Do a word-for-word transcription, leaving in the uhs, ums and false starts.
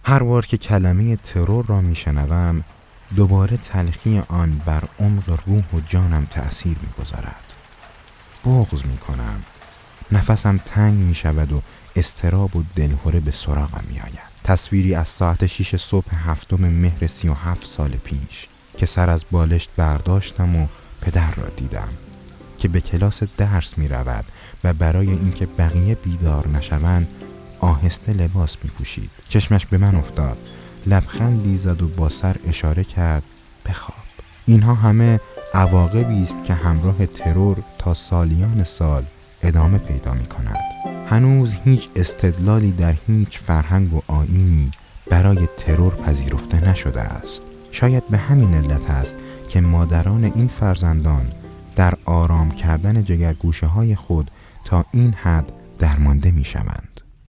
هر بار که کلمه ترور را میشنوم دوباره تلخی آن بر عمق روح و جانم تأثیر میگذارد. بغض میکنم، نفسم تنگ میشود و اضطراب و دلهره به سراغم میآید. تصویری از ساعت شیش صبح هفتم مهر سی و هفت سال پیش که سر از بالشت برداشتم و پدر را دیدم که به کلاس درس می رود و برای اینکه بقیه بیدار نشوند آهسته لباس می پوشید. چشمش به من افتاد، لبخندی زد و با سر اشاره کرد بخواب. اینها همه عواقبی است که همراه ترور تا سالیان سال ادامه پیدا می کند. هنوز هیچ استدلالی در هیچ فرهنگ و آیینی برای ترور پذیرفته نشده است. شاید به همین علت است که مادران این فرزندان در آرام کردن جگرگوشه های خود تا این حد درمانده می شوند.